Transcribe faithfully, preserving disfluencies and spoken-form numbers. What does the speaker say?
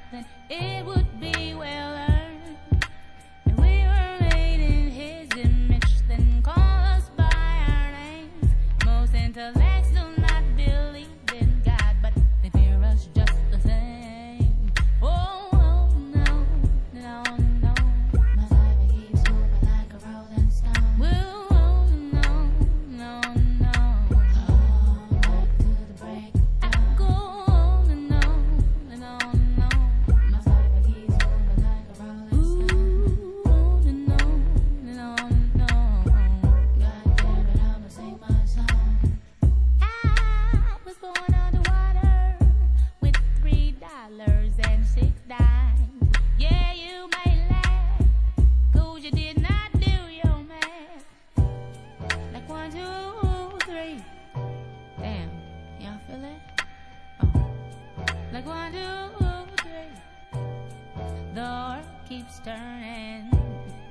then it would be well earned. And we were made in his image, then call us by our names. Most intellects do not believe in God, but they fear us just the same. Oh, oh no, no, no. My life keeps moving like a rolling stone. Whoa, oh, no, no, no. All night to the break of dawn. Go on and on and on and on. My life keeps moving like a rolling stone. Ooh, on and on and on and on. God damn it, I'ma sing my song. I was born underwater with three dollars and six dimes. Yeah, you may laugh, 'cause you did not do your math. Like one, two, three. Damn, y'all feel it? Oh. Like one, two, three. The earth keeps turning.